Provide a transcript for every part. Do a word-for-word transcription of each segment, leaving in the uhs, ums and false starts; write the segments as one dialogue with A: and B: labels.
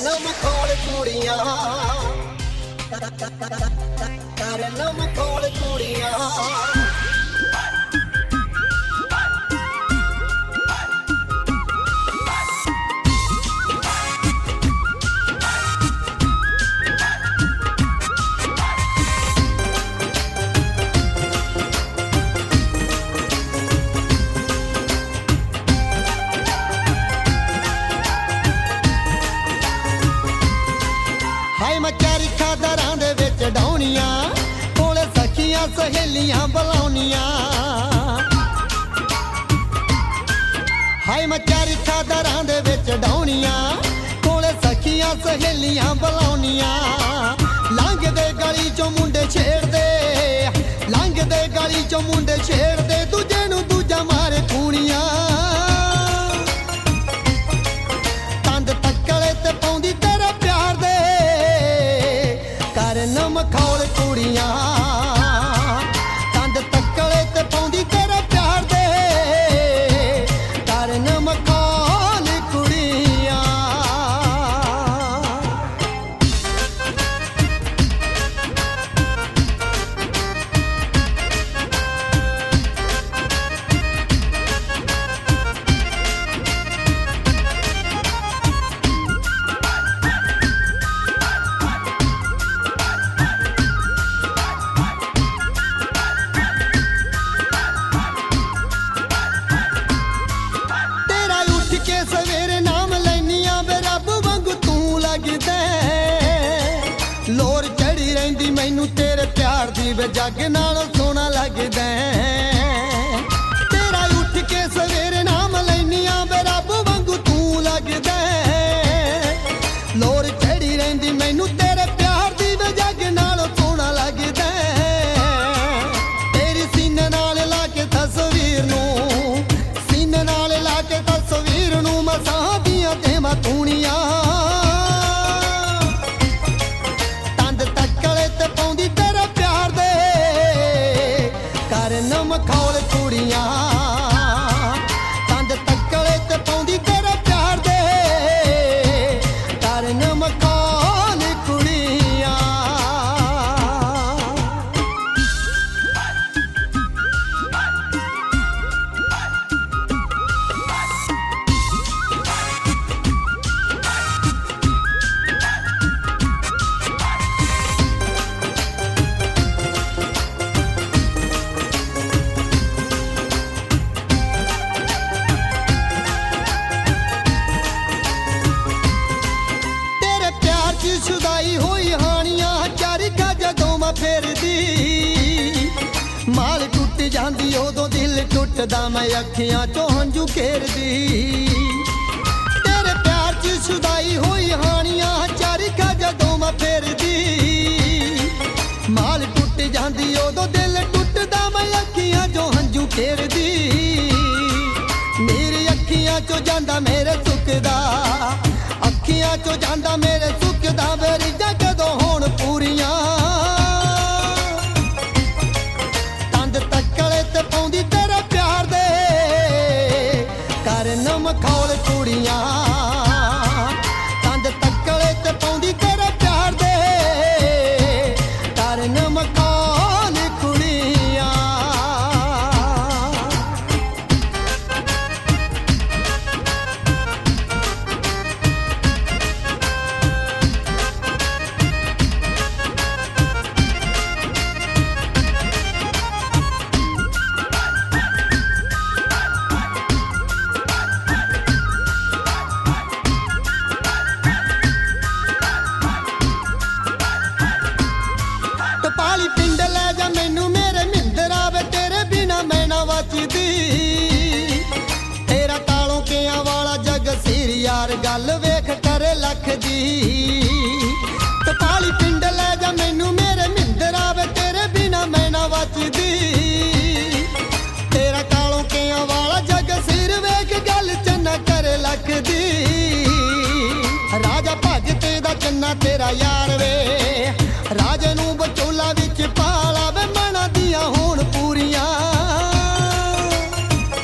A: करनम खोल कुड़ियां करनम खोल कुड़ियां सहेलियां बुलाउनियां हाय मैं चरखा दरां दे विच डाउनियां कोले सखियां सहेलियां बुलाउनियां लंघदे गली चों मुंडे छेड़दे लंघदे गली चों मुंडे छेड़दे दूजे नूं दूजा मारे कूणियां तंद तक्कले ते पाउंदी तेरे प्यार दे करनम खौल कुड़ियां जग नालों सोना लगदा तेरा उठ के सवेरे नाम लैनिया वे रब वांगू तू लगदा लोर चढ़ी रहिंदी मैनू तेरे प्यार दी वे जग नालों सोना लगदा तेरी सीने नाल ला के तस्वीर नूं सीने नाल ला के तस्वीर नूं मसां दियां देवां तूणियां करनम खौल कुड़ियां तंद तक्कले ते पाउंदी तेरे प्यार दे करनम खौल कुड़ियां शुदाई होई हानियां चरखा जदों मैं फेरदी माल टुट जांदी उदों दिल टुटदा मैं अखियां चों हंझू खेरदी तेरे प्यार च शुदाई होई हानियां चरखा जदों मैं फेरदी माल टुट जांदी उदों दिल टुटदा मैं अखियां चों हंझू खेरदी मेरी अखियां चों जांदा मेरे सुखदा अखियां चों जांदा मेरे सुखदा मेरी जगदों होण पूरियां तंद तक्कले ते पाउंदी तेरे प्यार दे करनम खौल कुड़ियां तंद तक्कले ते पाउंदी तेरे प्यार दे करनम खौल कुड़ियां तेरा तालों किया वाला जग सिर यार गल वेख करे लख दी टपाली पिंड ले जा मैनू मेरे मिंदरा वे तेरे बिना मैं ना वचदी तेरा तालों किया वाला जग सिर वेख गल चन्ना करे लख दी राजा भगते दा चन्ना तेरा यार वे राजे नू बचोला विच पाला वे मना दियां होण पूरियां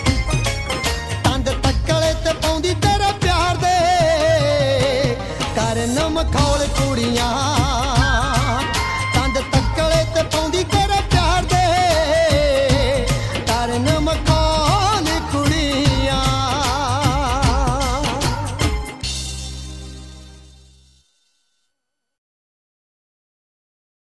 A: तंद तक्कले ते पाउंदी तेरे प्यार दे कर ਕਰਨ ਮਖੌਲ ਕੁੜੀਆਂ।